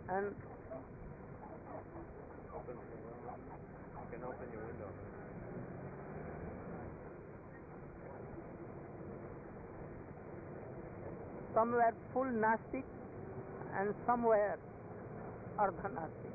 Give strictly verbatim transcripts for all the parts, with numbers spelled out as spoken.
And Open the window. You can open your window. some were full Nastic and some were Ardha Nastic.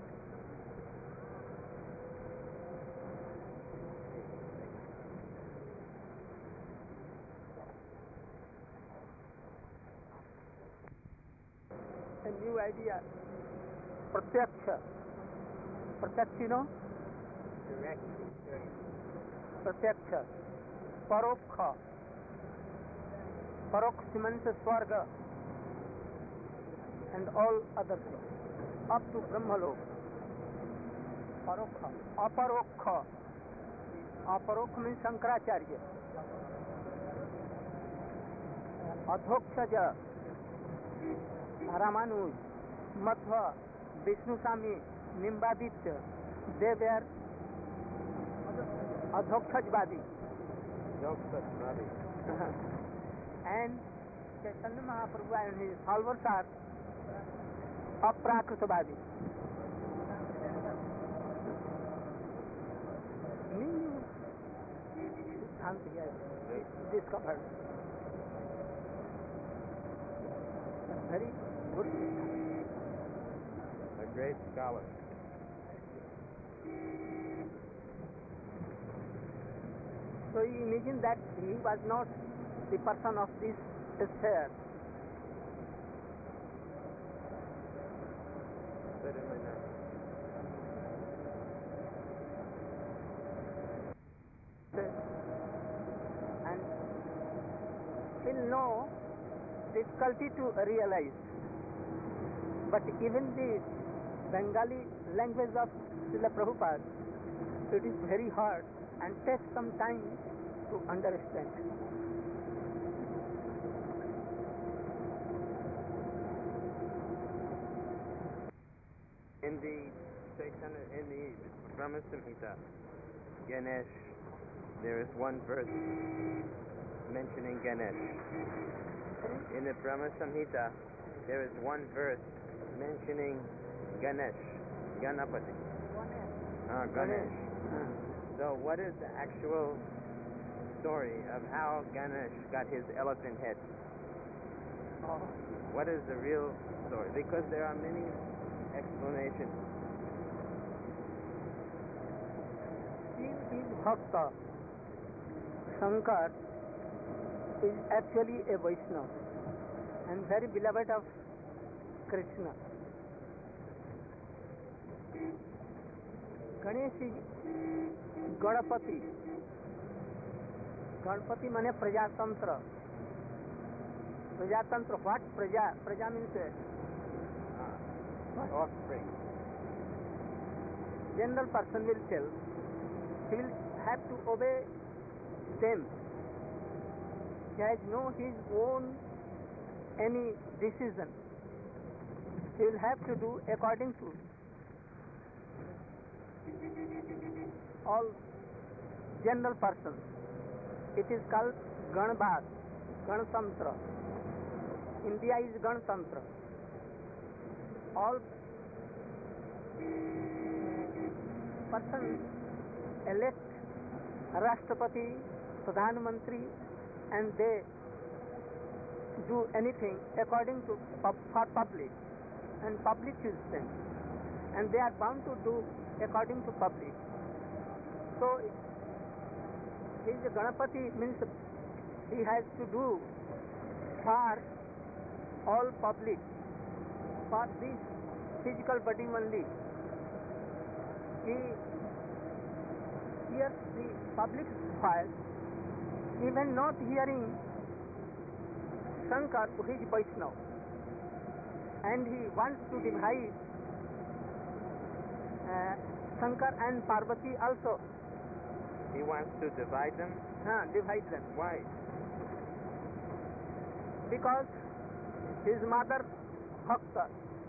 A new idea, Pratyaksha. Pratyaksha, you know? Direct. Pratyaksha. Parokha. Parokha means Swarga and all other things. Up to Brahmalok. Parokha. Aparokha. Aparokha means Shankaracharya. Adhokshaja. Ramanuj, Madhva, Vishnu Swami, Nimbaditya, they were Adhokshajvadi. Adhokshajvadi. And Chaitanya Mahaprabhu and his followers are Aprakritavadi. New Siddhanta he has discovered. Very good. A great scholar. So you imagine that he was not the person of this sphere. Certainly not. And still no difficulty to realize. But even the Bengali language of Srila Prabhupada, it is very hard and takes some time to understand. In the Chaitanya, in the Brahma Samhita, Ganesh, there is one verse mentioning Ganesh. In the Brahma Samhita, there is one verse mentioning Ganesh, Ganapati. Ah, Ganesh. So what is the actual story of how Ganesh got his elephant head? Oh. What is the real story? Because there are many explanations. He is Bhakta. Shankar is actually a Vaishnava and very beloved of Krishna. Ganesh is Ganapati. Ganapati means Prajatantra. Prajatantra, what? Praja? Praja means Ah, offspring. General person will tell, he will have to obey them. He has no his own any decision. He will have to do according to all general persons. It is called Ganbad, Ganatantra. India is Ganatantra. All persons elect Rashtrapati, Pradhan Mantri, and they do anything according to pub, for public, and public choose them, and they are bound to do according to public. So he is a Ganapati, means he has to do for all public, for this physical body only. He hears the public fire, even not hearing Shankar, who is Vaishnava, and he wants to divide uh, Shankar and Parvati also. He wants to divide them? Uh, divide them. Why? Because his mother, Bhakta,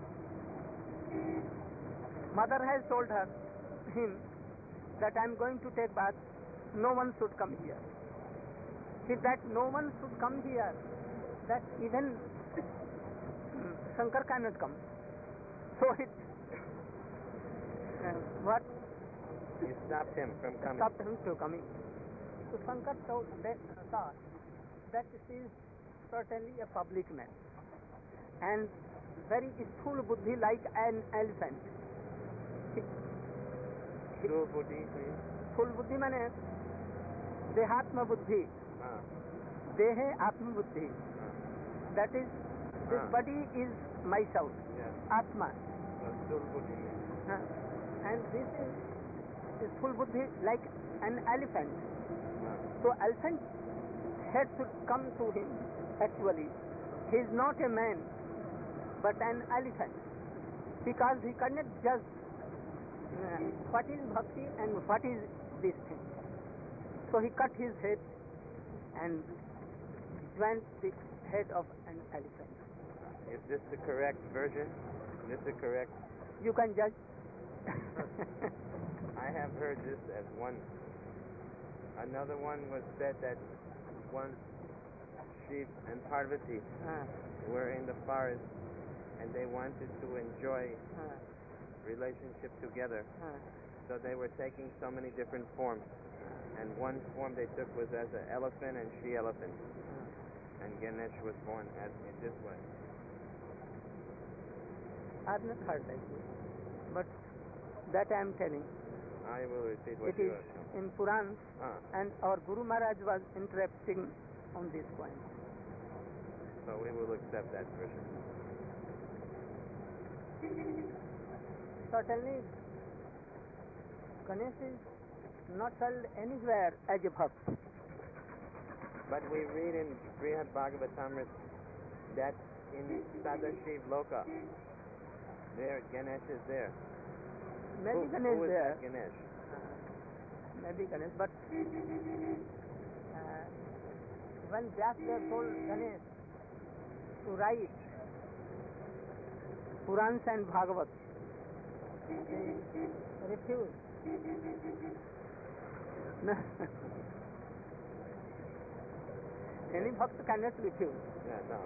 mother has told her, him, that I am going to take bath, no one should come here. If that no one should come here, that even Shankar cannot come. So it uh, what You stopped him from coming. stopped him from coming. So Shankar told that, uh, thought that this is certainly a public man and very full buddhi like an elephant. Full buddhi means? Full buddhi mane dehatma buddhi, Ah. dehe atma buddhi. Ah. That is, this Ah. body is myself, Yes. atma, So full buddhi means. uh, and this is, is full buddhi like an elephant. Ah. So elephant had to come to him. Actually, he is not a man, but an elephant, because he cannot judge uh, what is bhakti and what is this thing. So he cut his head and went the head of an elephant. Is this the correct version? Is this the correct? You can judge. I have heard this as one. Another one was said that once Shiv and Parvati uh, were in the forest and they wanted to enjoy uh, relationship together, uh, so they were taking so many different forms. And one form they took was as an elephant and she elephant. And Ganesh was born as in this way. I've not heard like this, but that I am telling. I will repeat what It you is have shown. in Puran, Ah, and our Guru Maharaj was interrupting on this point. so we will accept that version. Certainly, Ganesh is not told anywhere as a bhakt. But we read in Brihad Bhagavatamrita that in Sadashiv Loka, there Ganesh is there. Maybe who, Ganesh who is there. that Ganesh? Maybe Ganesh, but uh, when Vyasadeva told Ganesh to write Purans and Bhagavat, he refused. Any bhakt cannot refuse. Yeah, no.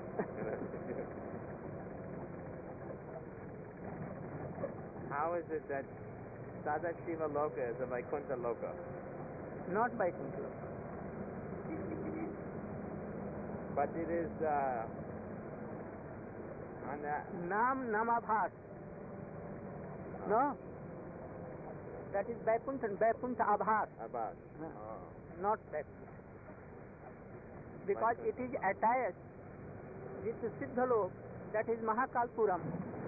How is it that Sadashiva Loka is a Vaikuntha Loka? Not by Kuntala. But it is uh, on that. Nam Namabhat. No? That is Vaikuntha, Vaikuntha Abhat. About. Huh. Oh. Not Vaikuntha. Because it is attached with the Siddhalok, that is Mahakalpuram,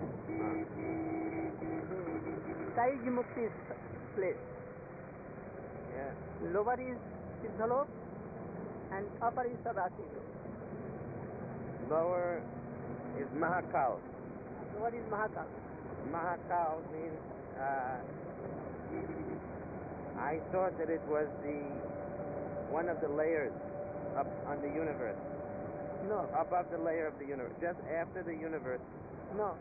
Saij Mukti's place. Yeah. Lower is Siddhalok and upper is Sadashiv. Lower is Mahakal. Lower is Mahakal. Mahakal means. Uh, I thought that it was the one of the layers up on the universe, No, above the layer of the universe, just after the universe. no.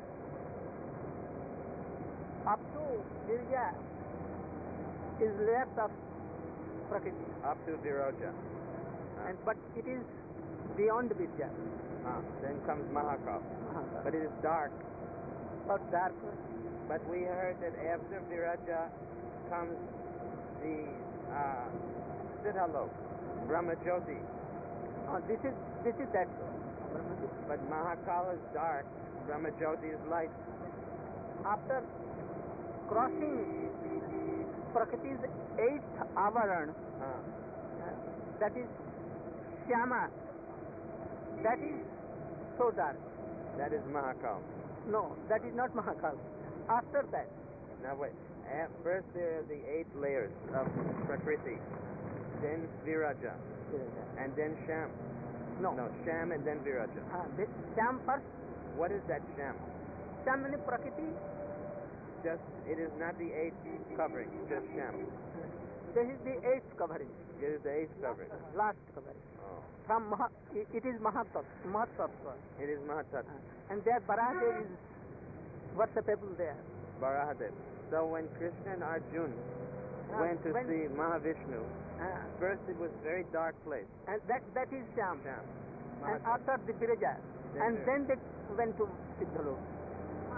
Up to Virya is layers of Prakriti, Up to Viroja. Ah. and but it is beyond Virya. Ah, then comes Mahakal. Mahakal. But it is dark. Or darker. But we heard that after Viraja comes the uh, Siddhalok, Brahmajyoti. Uh, this is this is that. But Mahakal is dark, Brahmajyoti is light. After crossing Prakriti's eighth avaran, Ah. uh, that is Shyama, that is so dark. That is Mahakal. No, that is not Mahakal. After that, Now wait. At first there are the eight layers of Prakriti, then Viraja, and then Sham. no. No, Sham and then Viraja. Uh, this Shyam first. What is that Sham? Shyam means Prakriti. Just, it is not the eighth covering, just Sham. This is the eighth covering, It is the eighth covering. last covering. Oh. From Maha, it, it is Mahatat, Mahatattva. It is Mahatat, Uh, and there Barahadev is worshipable there. Barahadev. So when Krishna and Arjun Uh, went to when- see Mahavishnu, Uh, first it was very dark place, and that that is Shyam. Sham. And Mahatat. after the Viraja, Then and there- then they went to Siddhalok.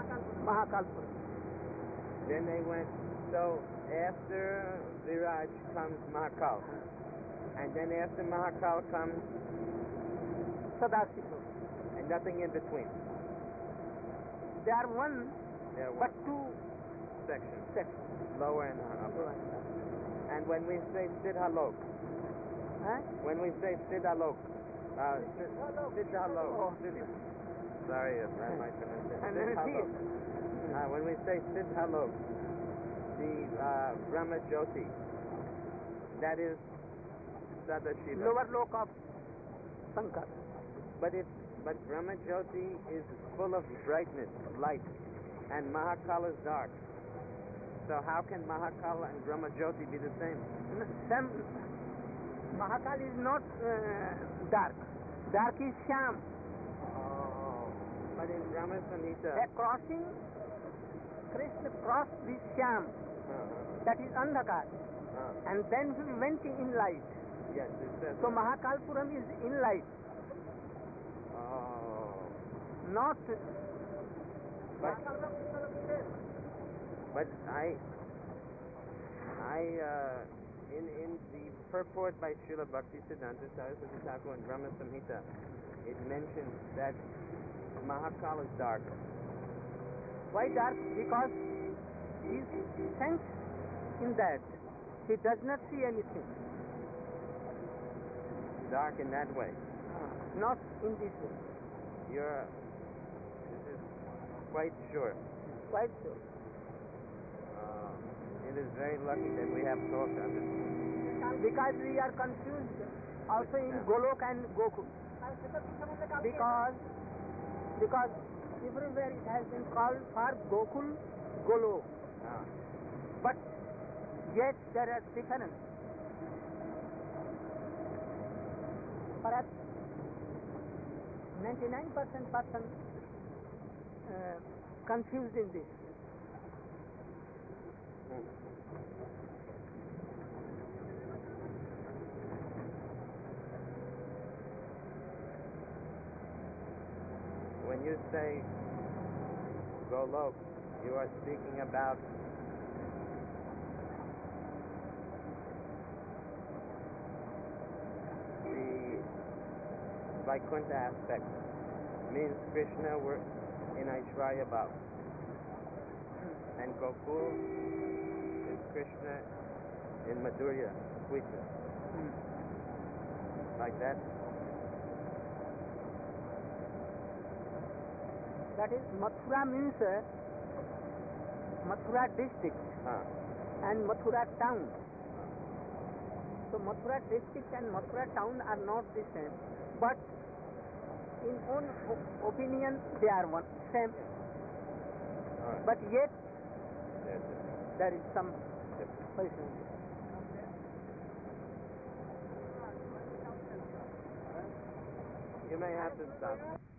Mahakalpuram. Then they went, so after Viraj comes Mahakal. And then after Mahakal comes, Sadasiva. and nothing in between. They are one, There are but one two section, sections. lower and upper. And when we say Siddhalok, Huh? when we say Siddhalok, uh, Sid- Siddhalok, Oh, Siddh- sorry if I might pronounce it. And then Siddhalok. Uh, when we say Siddhalok, the uh, Brahma Jyoti, that is Sadashiva. Lower loke of Sankar. But it, but Brahma Jyoti is full of brightness, light, and Mahakal is dark. So how can Mahakal and Brahma Jyoti be the same? Sam, Mahakal is not uh, dark. Dark is Shyam. Oh. But in Brahma Samhita, A crossing, Krishna crossed this Shyam, uh-huh. that is Andhakar, uh, and then he went in light. yes, it says. So that. Mahakalpuram is in light, Oh. not. But, but I, I, uh, in in the purport by Srila Bhaktisiddhanta Saraswati Thakur in Brahma Samhita, it mentions that Mahakal is dark. Why dark? Because he sense in that he does not see anything. Dark in that way. Not in this way. You're. This is quite sure. Quite so. Uh, it is very lucky that we have talked on this. Because we are confused also in Yeah. Golok and Gokul. Because because everywhere it has been called for Gokul, Golok. Ah. But yet there are difference. Perhaps ninety-nine percent person uh, confused in this. Hmm. When you say Golok, you are speaking about the Vaikuntha aspect. Means Krishna were in Aishwarya Bhav. And Gokul is Krishna in Madhurya, sweetness. Like that? That is, Mathura means uh, Mathura district Huh. and Mathura town. So Mathura district and Mathura town are not the same, but in own o- opinion they are one same. All right. But yet Yes, yes. there is some Different. person. You may have to stop.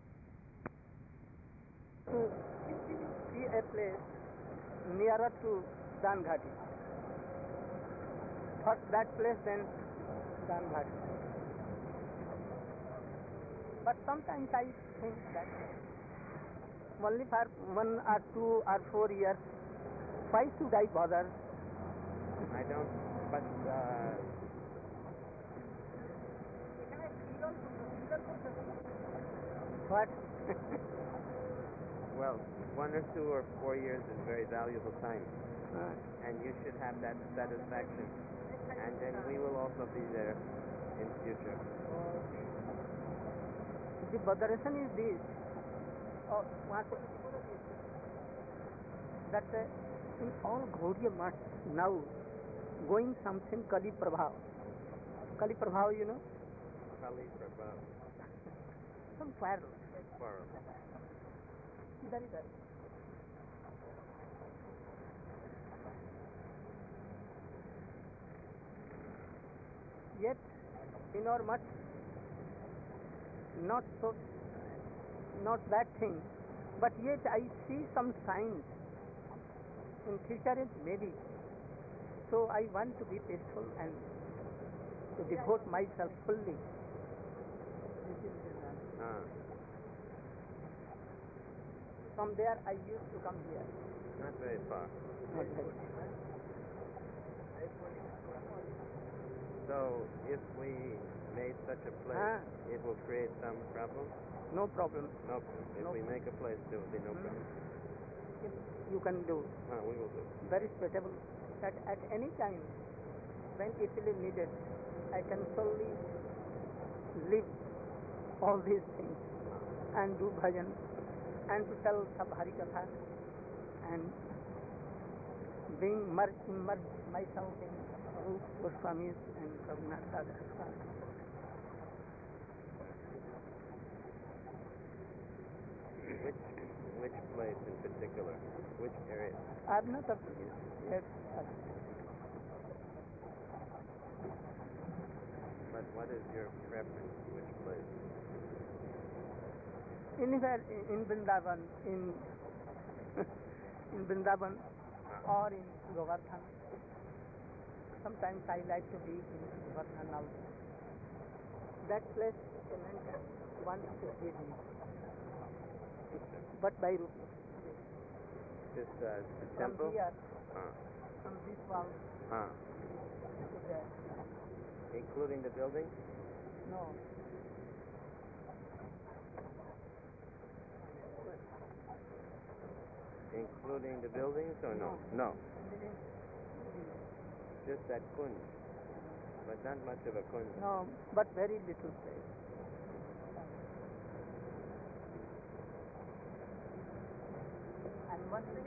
To see a place nearer to Danghati. First that place, then Danghati. But sometimes I think that only for one or two or four years, why should I bother? I don't, but uh, What? well, one or two or four years is very valuable time, Uh, and you should have that satisfaction. And then we will also be there in future. the botheration is this. Oh, वहाँ से that uh, in all Gaudiya maths now going something Kali Prabhav. Kali Prabhav, you know, Kali Prabhav. some quarrel. Quarrel. इधर इधर. Yet in our much not so not that thing, but yet I see some signs in future it maybe. So I want to be peaceful and to devote myself fully. Ah. So From there I used to come here. Not very far. Not very. So if we made such a place, Ah. it will create some problem? No problem. No problem. If No we make a place, there will be no Hmm. problem. You can do. Ah, we will do. Very suitable. That at any time when it will be needed, I can solely live all these things and do bhajan and to tell sab Hari Katha and being merged, immerse myself in Rup Goswamis and Raghunath Dadas. Which which place in particular? Which area? I have not observed yet. But what is your preference? Which place? Anywhere in in Vrindavan, in in Vrindavan or in Govardhan. Sometimes I like to be in Govardhan also. That place wants to give me, but by route. This uh, the From temple? here, Ah. from this wall Ah. to there. Including the building? No. Including the buildings or no? No. Just that kunj. But not much of a kunj. No, but very little place. And one thing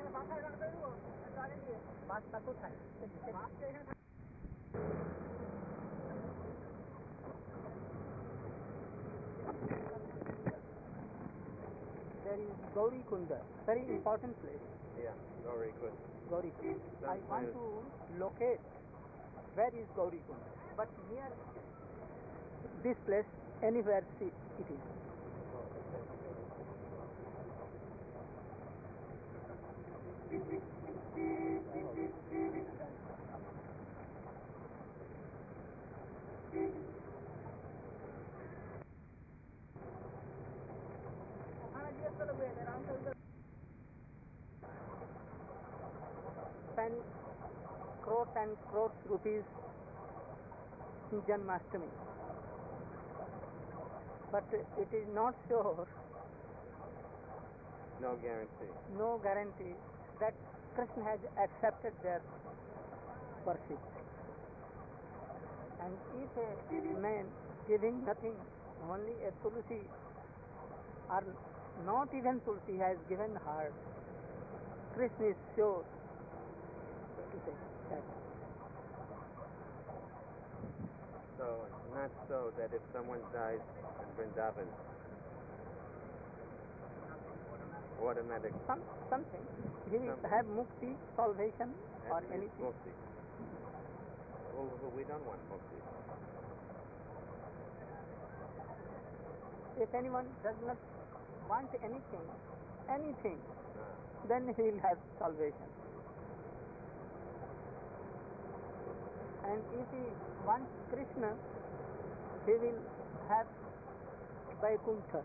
there is Gauri Kunda, very important place. Yeah, Gauri Kunj. Gauri Kunda. I want to locate where is Gauri Kunda, but near this place, anywhere see it is. Spend crores and crores rupees in Janmashtami, but it is not sure, No guarantee. no guarantee that Krishna has accepted their worship. And if a man giving nothing, only a tulsi, or not even tulsi, has given heart, Krishna is sure to say that. So, not so that if someone dies in Vrindavan, automatic Some, something. He will Something. have mukti, salvation, or at least anything. mukti. Well, well, we don't want mukti. If anyone does not want anything, anything, Ah. then he will have salvation. And if he wants Krishna, he will have Vaikuntha.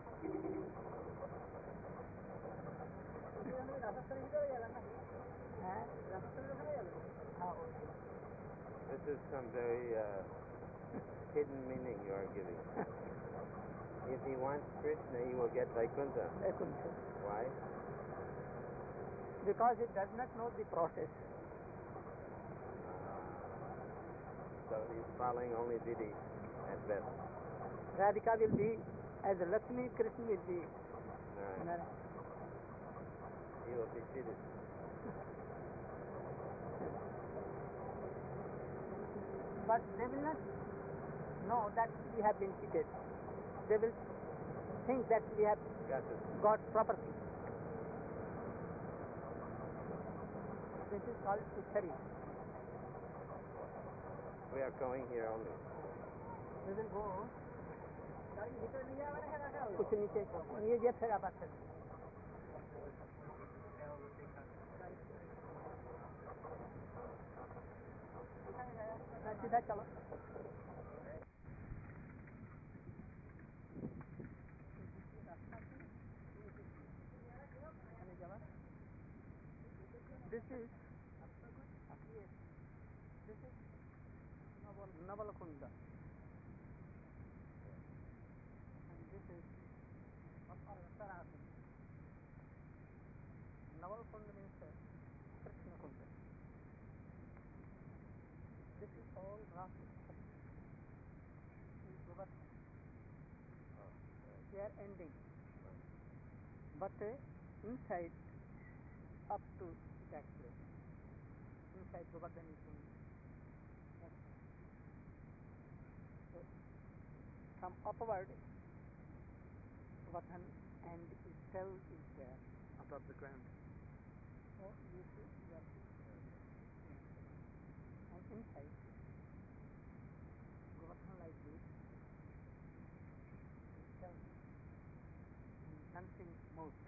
This is some very uh, hidden meaning you are giving. If he wants Krishna, he will get Vaikuntha. Vaikuntha. Why? Because he does not know the process. So he's following only Didi at best. Radhika will be as Lakshmi, Krishna will be. Right. Nara- He will be cheated. But they will not know that we have been cheated. They will think that we have Got this. got property. This is called Ichari. We are going here only. We will go. कुछ नीचे ये ये फिर आवाज कर सीधा चलो this is yes, this is Naval Navalkunda, and this is Sarasam. Navalkunda means uh, Krishna Kunda. This is all grasses. Govardhan. They are ending, but uh, inside up to that place, inside Govardhan is going. So from upward, Govardhan and its cell is there above the ground. So you see, you are and inside Govardhan like this, cell dancing mode,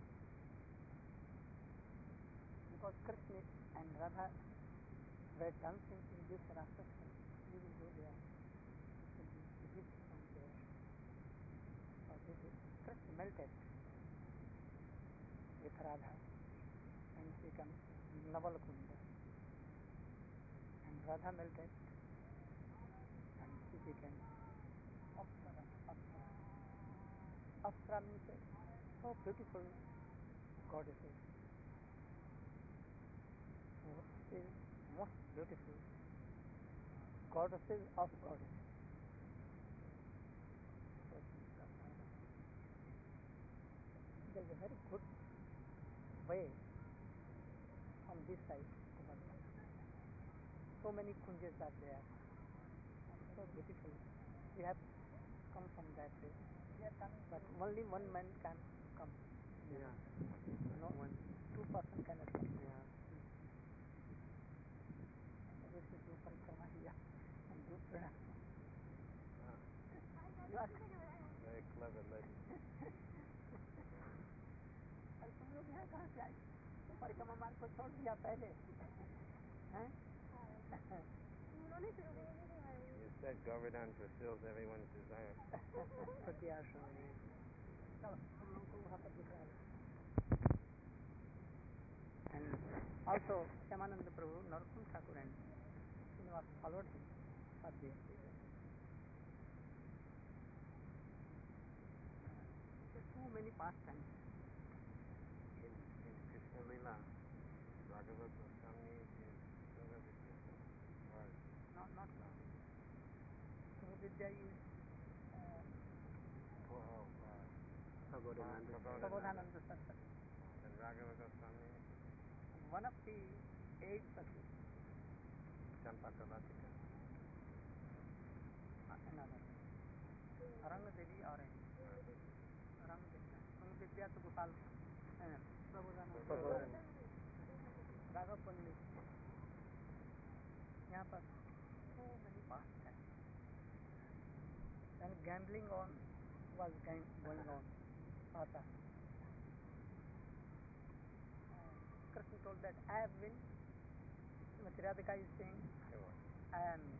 because Krishna and Radha were dancing in this rasa. We will go there. We will visit from there. So this is Krishna melted with Radha and become Navalkunda, and Radha melted and she became Apsara. Apsara. Apsara means so beautiful goddesses. So she is most beautiful goddesses of goddesses. So there is a very good way from this side to Bhagwan. So many kunjas are there, so beautiful. We have come from that way. We are coming, but only one man can come. Yeah. No one, two person cannot come. Yeah. This is do parikrama here and do pranam. Ah, You are very clever lady. और तुम लोग यहाँ कहाँ से आए? तो परिक्रमा मार्ग को छोड़ दिया पहले, हैं? You said Govardhan fulfills everyone's desire. But there are so many. चलो हम लोगों को वहाँ पर दिख रहा है. And also Shyamananda Prabhu, Narottama Thakur and Srinivas followed him for this reason. There are so many pastimes. In, in Krishna Lila, Raghava Goswami is Sarvavidya. Or Not not Sarvavidya. Sarvavidya is uh, oh, uh, Prabodhananda. Prabodhananda Saraswati. and Raghava Goswami, One of the eight Sakhis. Champakalatika. Another. Rang Devi or a Rang Vidya. Rang Vidya to Gopal. Prabodhananda. Raghav Pandit. यहाँ पर so many pastimes. And gambling on was going on. Ata. Krishna told that I have been. Srimati Radhika is saying I am.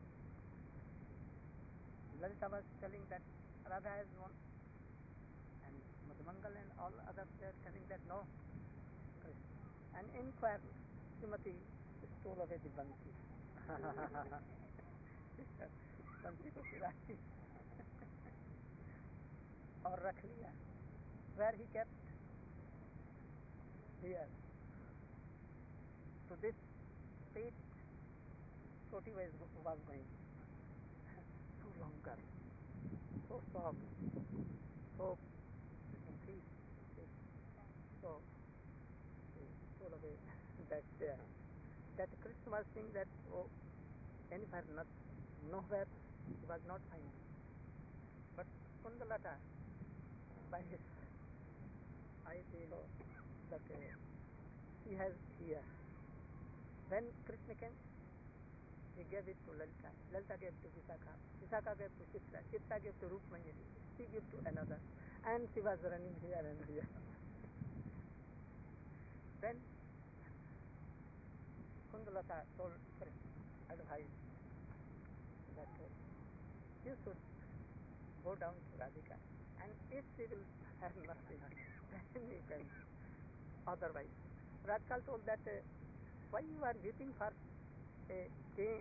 Lalita was telling that Radha has won, and Madhumangal and all others they are telling that no, Krishna. And inquire, Srimati stole away the Bansi. Bansi को चुराई और रख लिया. Where he kept? Here. So this state Koti was, was going. So longer, so soft, so increased. So he stole away that there. That Krishna was saying that oh, anywhere, not, nowhere he was not finding. But Kundalata, by his eyes, he saw that uh, he has here. When Krishna came, he gave it to Lalita. Lalita gave to Visakha. Visakha gave to Chitra. Chitra gave to Rukmani. She gave to another. And she was running here and here. Then Kundalata told Krishna, advised that uh, you should go down to Radhika, and if she will have nothing, then you can otherwise. Rajkal told that uh, why you are waiting for a cane?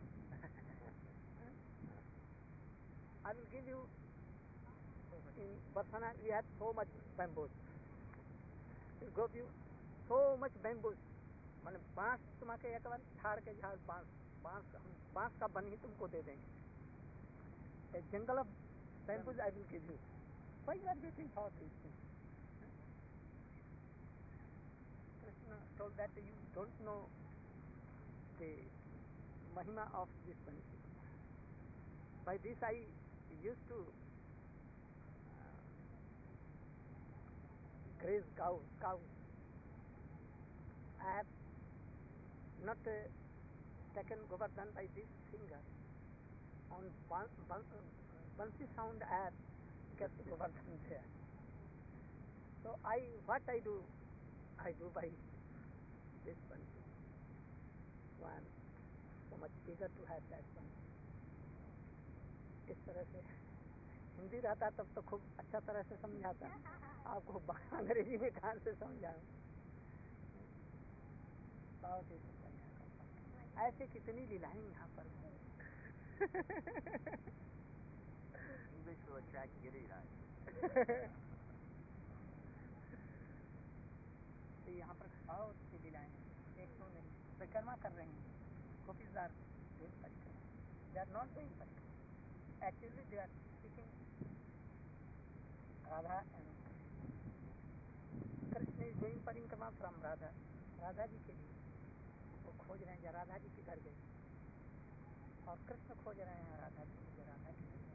I will give you. In Barsana we have so much bamboos. It will give you so much bamboos. माने बांस तुम्हारे एक बार झाड़ के झाड़ बांस बांस हम बांस का बन ही तुमको दे देंगे. A jungle of bamboos I will give you. Why you are waiting for these things? Krishna told that you don't know the mahima of this bansi. By this I used to uh, graze cows. Cows. I have not uh, taken Govardhan by this finger. On ban, ban, bansi sound I have kept Govardhan there. So I, what I do, I do by this bansi. So I am so much eager to have that bansi. इस तरह से हिंदी रहता तब तो खूब अच्छा तरह से समझाता. आपको अंग्रेजी में कहाँ से समझाऊं? बहुत ही ऐसे कितनी लीलाएं यहाँ पर. English will attract Giriraj. तो यहाँ पर बहुत सी लीलाएं हैं. एक तो नहीं परिक्रमा कर रहे हैं. Gopis are doing परिक्रमा. They are not doing परिक्रमा. Actually they are seeking Radha and Krishna. Krishna is doing परिक्रमा from Radha. राधा जी के लिए वो खोज रहे हैं. राधा जी किधर गई? और कृष्ण खोज रहे हैं राधा जी को. राधा किधर गई?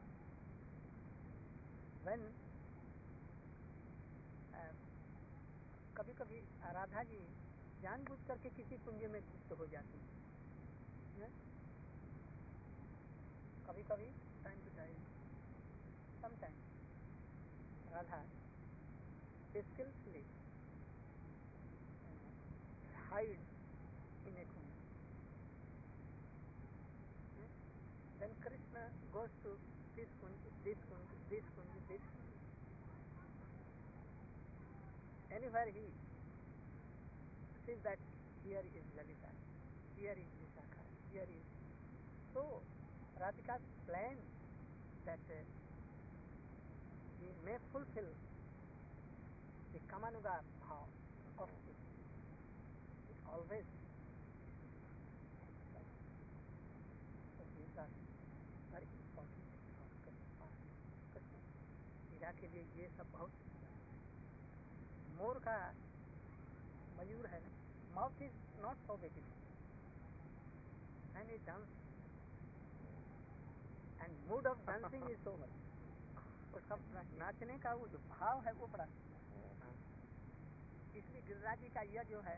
When uh, कभी कभी राधा जी जानबूझ करके किसी कुंज में गुप्त हो जाती है. कभी कभी time to time sometime Radha skillfully hide in a kunj. Then Krishna goes to this kunj, this kunj, this kunj, this kunj. Anywhere he sees that here is Lalita, here is Vishakha, here is. So Radhika's plan that uh, he may fulfill the Kamanuga bhav of this. Always. So these are very important for Krishna. लीला के लिए ये सब बहुत. मोर का मयूर है ना, mouth is not so beautiful and it dance and mood of dancing is so much. उसका नाचने का वो जो भाव है वो बड़ा. इसलिए गिरिराज जी का यह जो है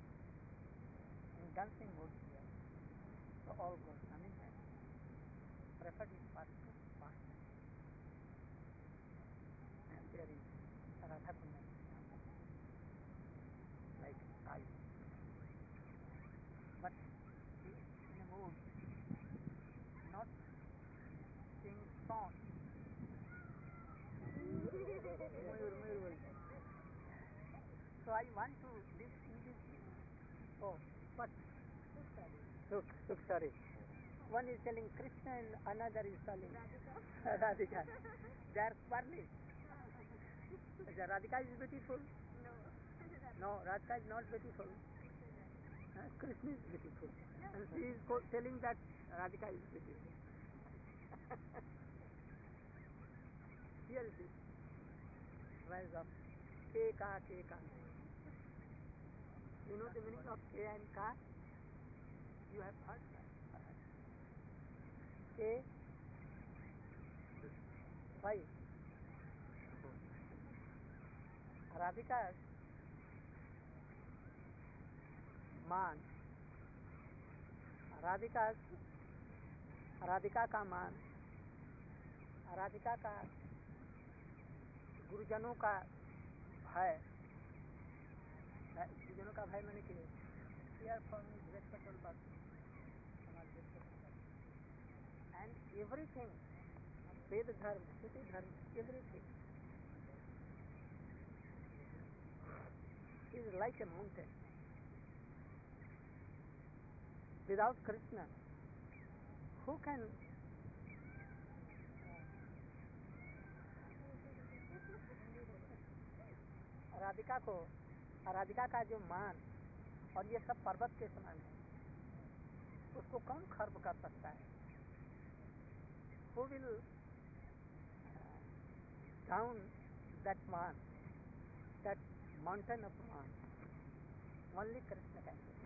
dancing mood here. So all Goswamis have preferred his pastime. pastime. And there is Radha Kundan like I. But he is in a mood not sing song. So I want to live in this. Oh. What? Sukh, Sukh, sorry. One is telling Krishna and another is telling Radhika. Radhika. They are quarreling. Radhika is beautiful? No. No, Radhika is not beautiful. Krishna, uh, Krishna is beautiful. And she is telling that Radhika is beautiful. Here is this rise of K-Ka, K-Ka. You know the meaning of K and Ka? You have heard that? K. Why? Radhika's मान. Radhika's Radhika का मान. राधिका का गुरुजनों का भय. गुरुजनों का भय मैंने किया. Fear from respectful person. And everything, Ved Dharma, Shruti Dharma, everything is like a mountain. Without Krishna, who can Radhika को, राधिका का जो मान और ये सब पर्वत के समान है, उसको कौन खर्व कर सकता है? Who will down that man, that mountain of man? Only Krishna can do.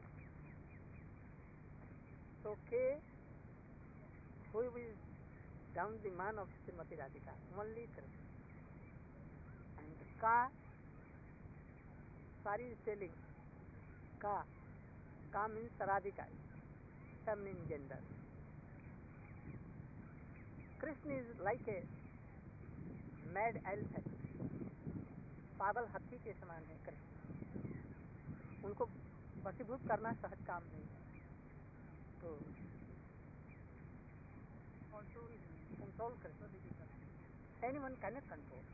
So K, who will down the man of Srimati Radhika? Only Krishna. And Ka, Sari is telling Ka, Ka means Radhika, feminine gender. Krishna is like a mad elephant, पागल हाथी के समान है कृष्ण. उनको वशीभूत करना सहज काम नहीं है. तो control Krishna, anyone cannot control.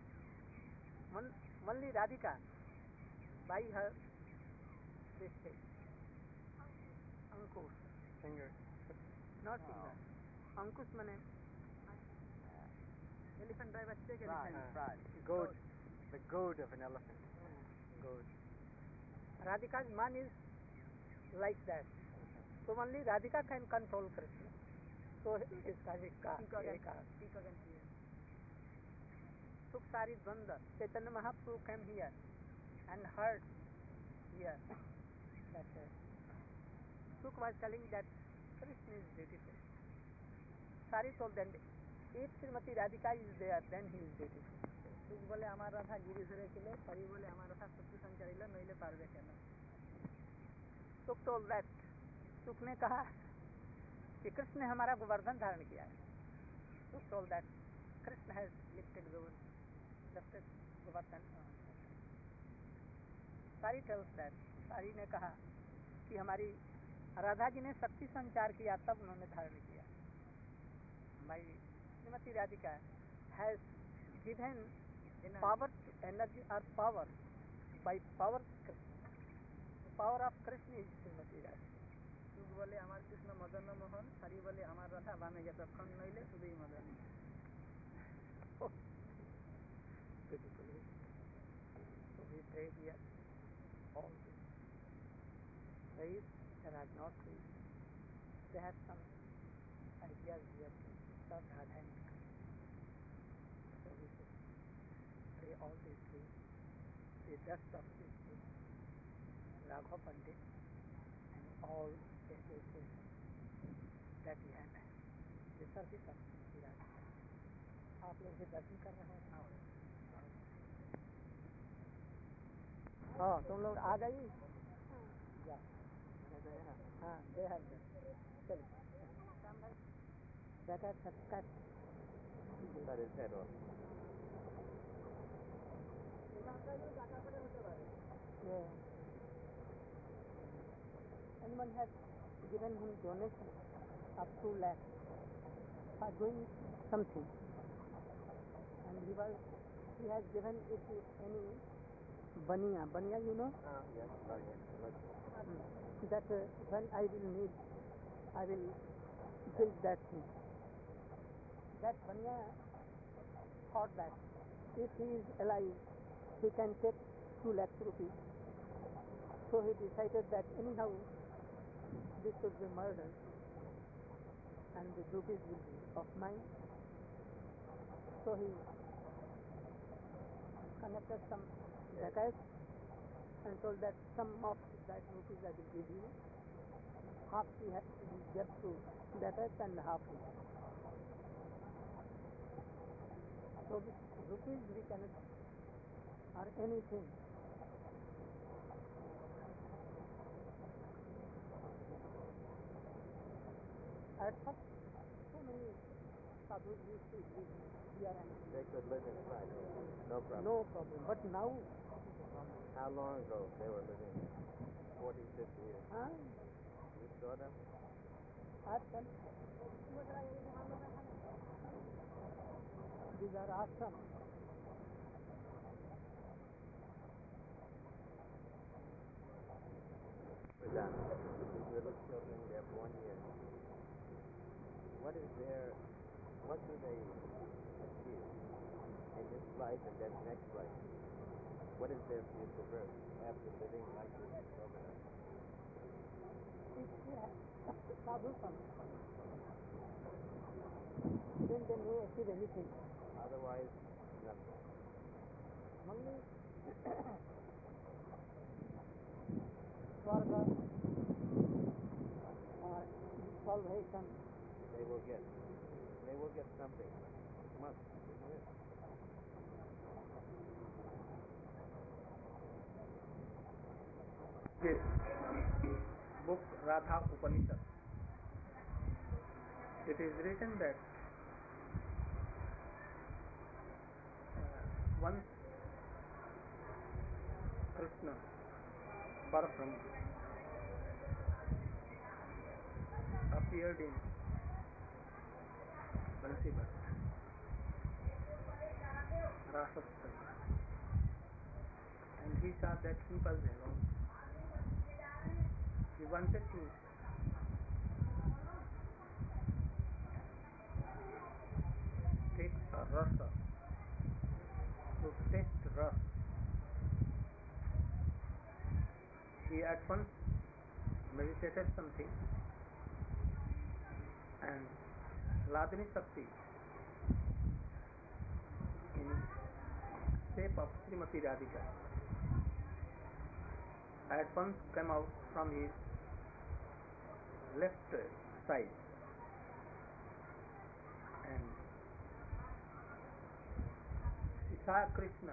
Only Radhika, by her this thing, Ankush, Finger. not finger. Ankush mane elephant drive अच्छे के elephant. Pride. Goad. The goad of an elephant. Goad. Radhika's man is like that. So only Radhika can control Krishna. So is Kavika. Sukh Sari Dvanda. Chaitanya Mahaprabhu came here and heard here that uh, Sukh was telling that Krishna is beautiful. Sari told them, if Srimati Radhika is there, then he is beautiful. सुख बोले আমার রাধা গিরি ধরে ছিল, সারি বলে আমার রাধা সত্যি সঞ্চারিল, নইলে পারবে কেন? Sukh told that, Sukh ने कहा कि कृष्ण ने हमारा गोवर्धन धारण किया है. Sukh told that Krishna has lifted Govardhan. Lifted Govardhan. Sari tells that, Sari ने कहा कि हमारी राधा जी ने शक्ति संचार किया तब उन्होंने धारण किया. My Srimati Radhika has given power to energy or power by power Krishna. The power of Krishna is Srimati Radhika. সুখ বলে আমার কৃষ্ণ মদন মোহন, সারি বলে আমার রাধা বামে যতক্ষণ নইলে শুধুই Madan. Oh, beautifully. So we pray here all this. Praise Raj not praise. They have some ideas here to serve Radha and Krishna. So we should pray all these things. The dust of this thing, Raghav Pandit and all the associations that we have had. The service of Srimati Radhika. आप लोग भी दर्शन कर रहे हैं? हाँ, तुम लोग आ गई? जा. हाँ, दे है इधर. चलो. Better cut, cut. Cut his head off. Yeah. Anyone has given him donation of two lakhs for doing something, and he was he has given it to any baniya. Baniya, you know? Oh, yes. Oh, yes. Mm. That uh, when I will need, I will build that thing. That baniya thought that if he is alive, he can take two lakhs rupees. So he decided that anyhow this should be murder, and the rupees will be of mine. So he connected some dacoits and told that some of that rupees I will give you. Half he has he gave to dacoits and half he. So with rupees we cannot or anything. At first, so many sadhus used to live here and They could live inside. No problem. no problem. But now, How long ago they were living here? forty, fifty years. huh? You saw them? Ashram. These are ashrams. little children, they're born here. What is their, what do they achieve in this life and that next life? What is their future birth after living like this overnight? If they have sadhu santh, then they may achieve anything. Otherwise, nothing. Only Swarga or salvation. They will get, they will get something. Must, isn't it? This book Radha Upanishad, it is written that uh, once Krishna Parabrahma appeared in Bansibat, Rasasthal, and he saw that he was alone. He wanted to take a rasa, to taste rasa. He at once meditated something, and Ladini Shakti in shape of Srimati Radhika at once came out from his left side, and she saw Krishna,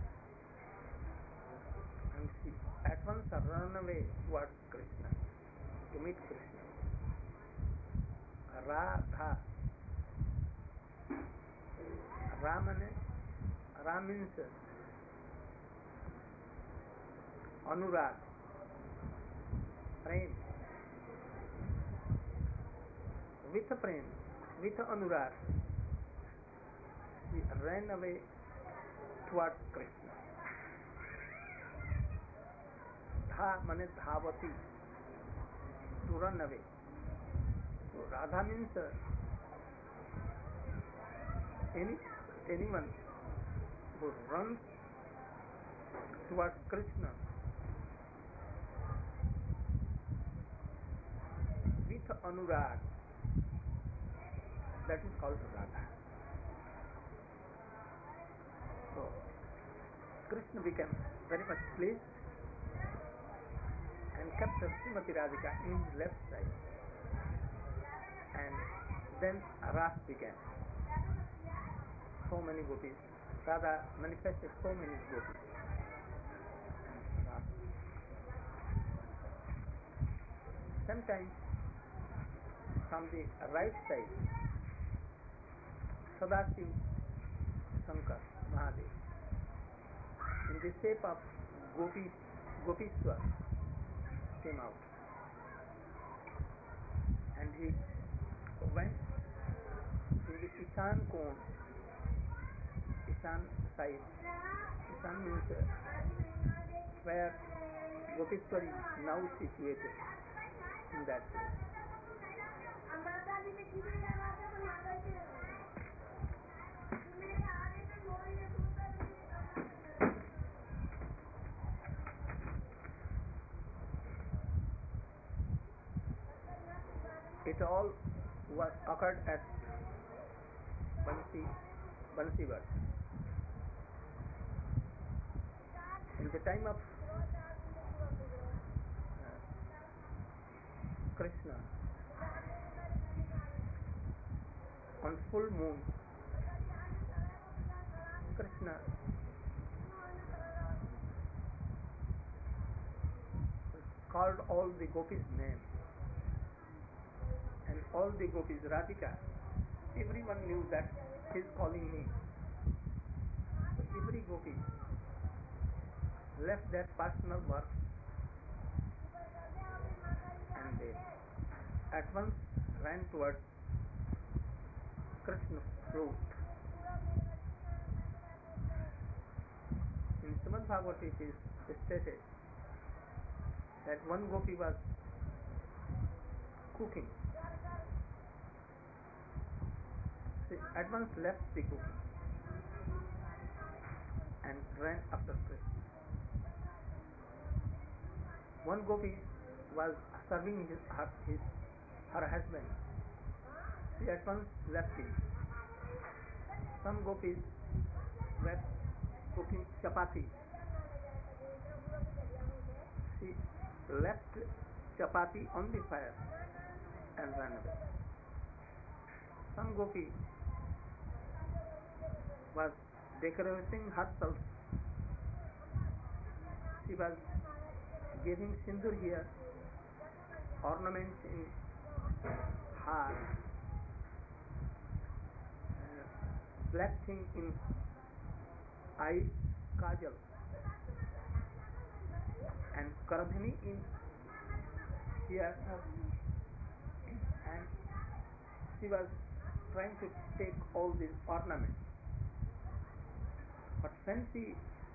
and she at once ran away towards Krishna to meet Krishna. Radha, Ramane, Ram means Anurag, Prem. With Prem, with Anurag, she ran away towards Krishna. Dha means Dhavati, to run away. So Radha means uh, any anyone who runs towards Krishna with Anurag, that is called Radha. So Krishna became very much pleased and kept Srimati Radhika in his left side, and then Ras began. So many gopis, Radha manifested so many gopis. Sometimes from the right side, Sadashiv Shankar Mahadev, in the shape of Gopi, Gopishwar, came out, and he went to the Ishan Kon, Ishan side. Ishan means uh, where Gopishwar is now situated, in that place. It all was occurred at Bansi, Bansivat. In the time of uh, Krishna, on full moon, Krishna called all the gopis' names, and all the gopis, Radhika, everyone knew that he is calling me. So every gopi left their personal work and they at once ran towards Krishna's throat. In Srimad Bhagavatam it is stated that one gopi was cooking. She at once left the cooking and ran after Krishna. One gopi was serving his, her, his, her husband. She at once left him. Some gopis were cooking chapati. She left chapati on the fire and ran away. Some gopi was decorating herself. She was giving sindur here, ornaments in her, uh, black thing in eyes, kajal, and kardhani in here, and she was trying to take all these ornaments. But when she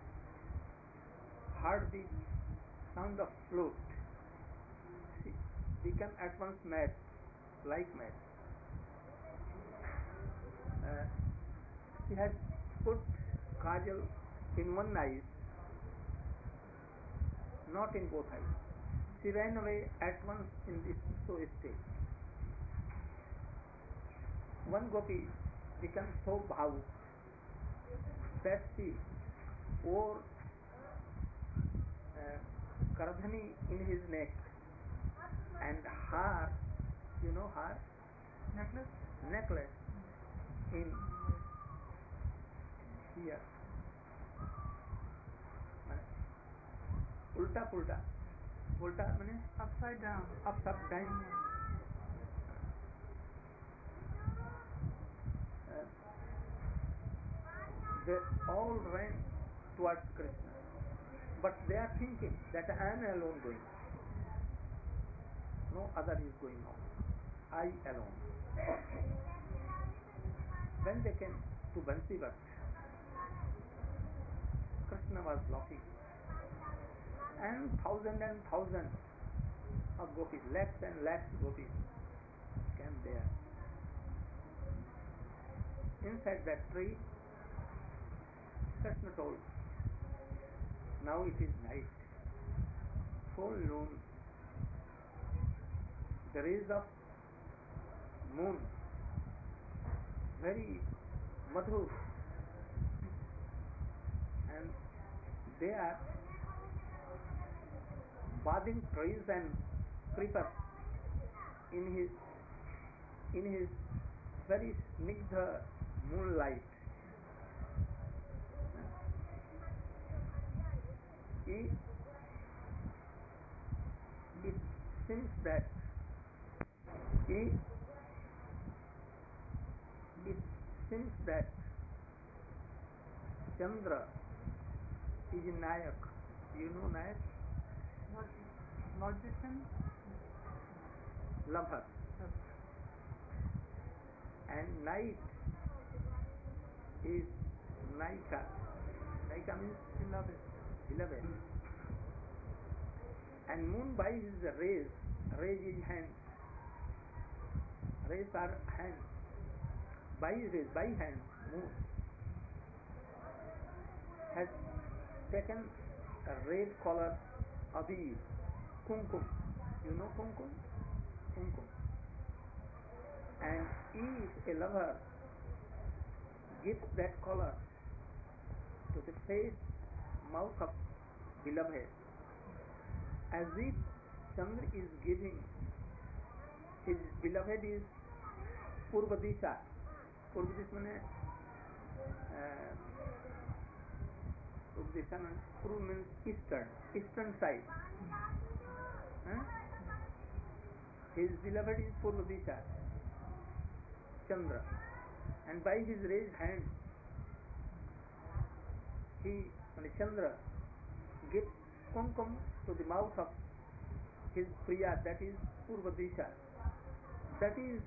heard the sound of flute, she became at once mad, like mad. Uh, she had put kajal in one eye, not in both eyes. She ran away at once in this so state. One gopi became so bhavuk that she wore uh, kardhani in his neck and haar, you know haar? Necklace? Necklace in here. Ulta pulta. Ulta means upside down. Upside down. Uh, they all ran towards Krishna, but they are thinking that I am alone going. No other is going on. I alone. When they came to Bansivat, Krishna was laughing, and thousand and thousand of gopis, lakhs and lakhs gopis came there. Inside that tree, Krishna told, now it is night, full noon, the rays of moon, very madhur, and they are bathing trees and creepers in his in his very snigdha moonlight. It, it seems that it, it seems that Chandra is Nayak. You know Nayak? Logician? Lover. And night is Naika. Naika means beloved. Beloved. And moon by his rays, rays is hands. Rays are hands. By his rays, by hands, moon has taken a red color abhi, kumkum. You know kumkum? Kumkum. And if a lover gives that color to the face, mouth of beloved, as if Chandra is giving his beloved is Purva Disha. Purva Disha means uh, Purva Disha means Purva means eastern, eastern side. Huh? His beloved is Purva Disha, Chandra, and by his raised hand, he, Chandra, gives kumkum to the mouth of his priya, that is Purva Disha. That is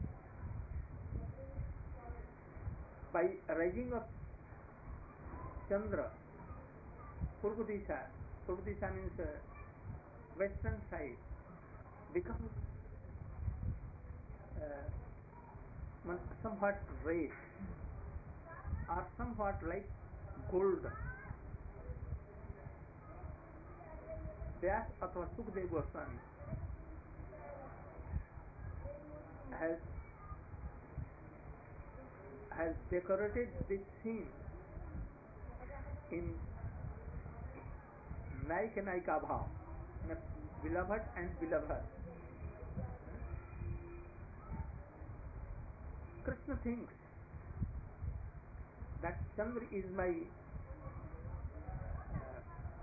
by rising of Chandra, Purva Disha, Purva Disha means uh, western side, becomes uh, man- somewhat red or somewhat like gold. Vyas अथवा Sukhdev Goswami has has decorated this scene in Naik Naika Bhav, beloved and beloved. Krishna thinks that Chandra is my uh,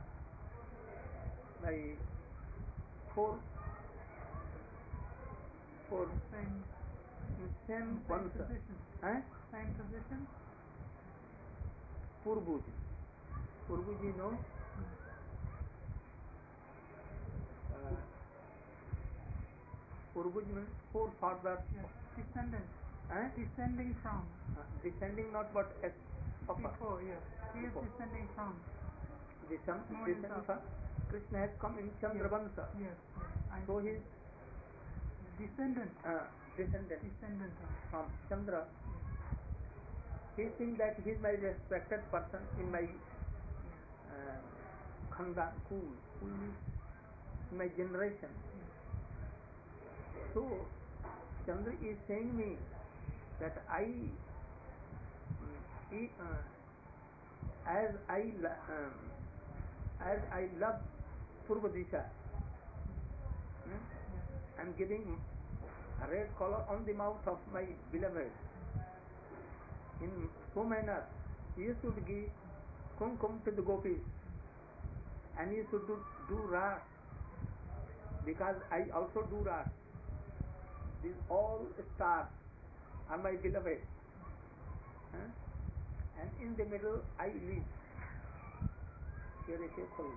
my four four Same, same same Vansha. position. Eh? Same position. Purbuj. Purbuj, you know? Uh, Purbuj means forefathers. Yes. Descendant. Eh? Descending from. Uh, descending not but as upper. Before, yes. He is Before. descending from. Descend, No, descending himself. from Krishna has come in Chandra Vansha. Yes. yes. I So he is descendant. uh, descendant Descendant of. from Chandra. He thinks that he is my respected person in my uh, Khandan, cool, cool means in my generation. So Chandra is saying me that I, um, he, uh, as I lo- um, as I love Purva Disha, hmm, I am giving a red color on the mouth of my beloved. In so manner, you should give kumkum to the gopis, and you should do, do ras, because I also do ras. These all stars are my beloved, huh? And in the middle I live. Here is a khol.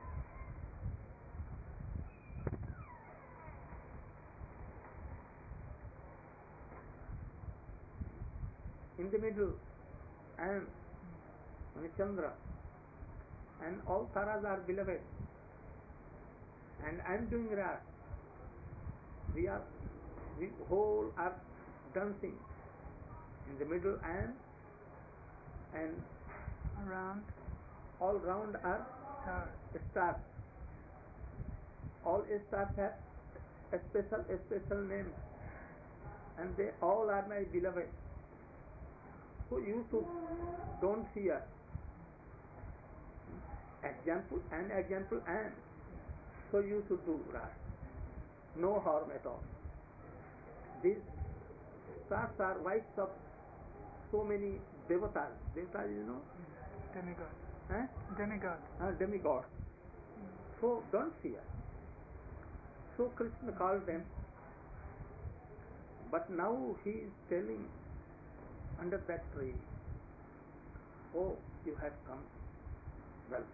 In the middle I am Chandra, and all taras are beloved, and I am doing ras. We are, we whole are dancing. In the middle I am, and Around. all round are Stars. stars. All stars have a special, a special name, and they all are my beloved. So you should don't fear. Example and example and. So you should do right. No harm at all. These stars are wives of so many devatas. Devatas, you know? Demigod. Eh? Demigod. Uh, demigods. So don't fear. So Krishna called them, but now he is telling under that tree, oh, you have come. Well,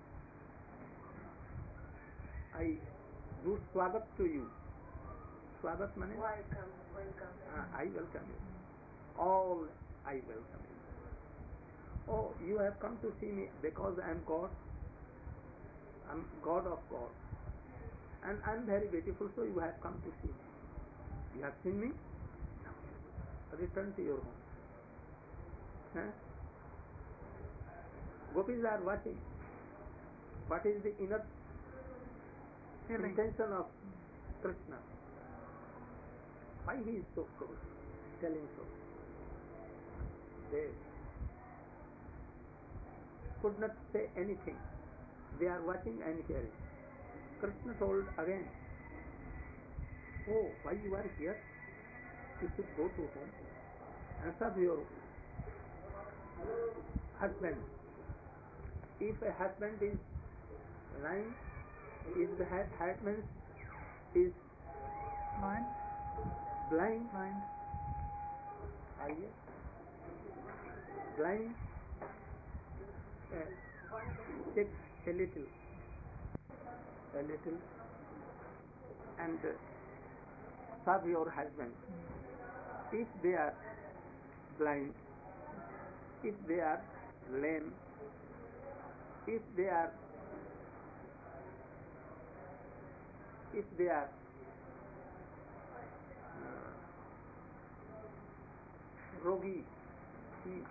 I do swagat to you. Swagat means Welcome, welcome. uh, I welcome you. All I welcome you. Oh, you have come to see me because I am God. I am God of God. And I am very beautiful, so you have come to see me. You have seen me? Now, return to your home. Huh? Gopis are watching. What is the inner Feeling. intention of Krishna? Why he is so close, telling so? They could not say anything. They are watching and hearing. Krishna told again, oh, why you are here? You should go to home and serve your husband. If a husband is lying, if the husband is Blind. blind, Blind. are you? Blind, uh, check a little, a little, and uh, serve your husband. If they are blind, if they are lame, if they are if they are uh, rogi. He,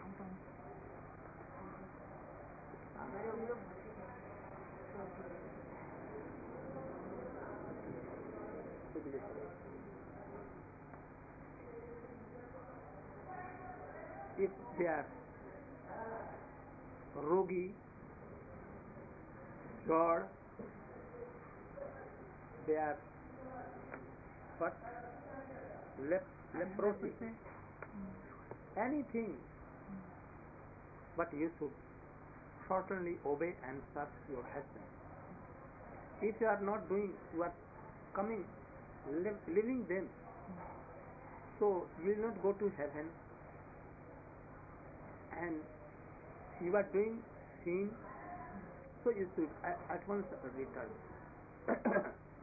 if they are rogi, God, they are what? Lep, leprosy. Anything. But you should certainly obey and serve your husband. If you are not doing, you are coming, live, living them, so you will not go to heaven, and you are doing sin, so you should at, at once return.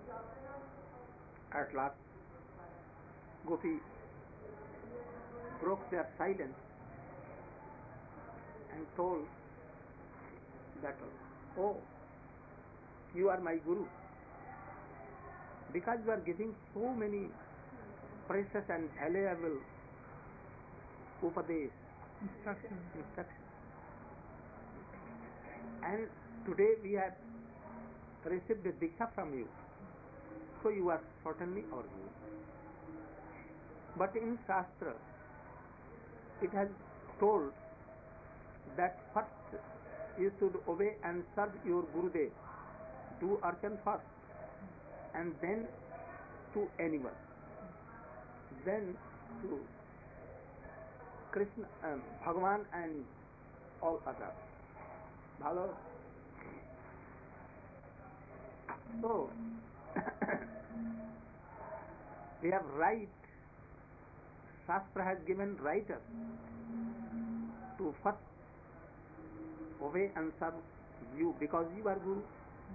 At last, Gopi broke their silence and told that, oh, you are my Guru. Because you are giving so many precious and valuable upadesh, Instruction. instructions. And today we have received a diksha from you. So you are certainly our Guru. But in Shastra, it has told that first you should obey and serve your Gurudev. Do archan first, and then to anyone. Then to Krishna, um, Bhagavan and all others. Bhalo. So, we have right, Shastra has given writers to first obey and serve you because you are Guru.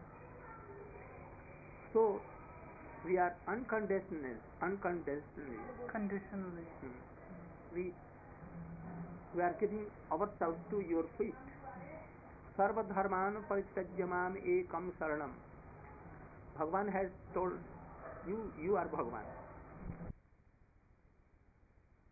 So, we are unconditional, unconditionally, Conditionally. we, we are giving ourselves to your feet. Sarva dharman parityajyamam ekam saranam. Bhagavan has told you, you are Bhagavan.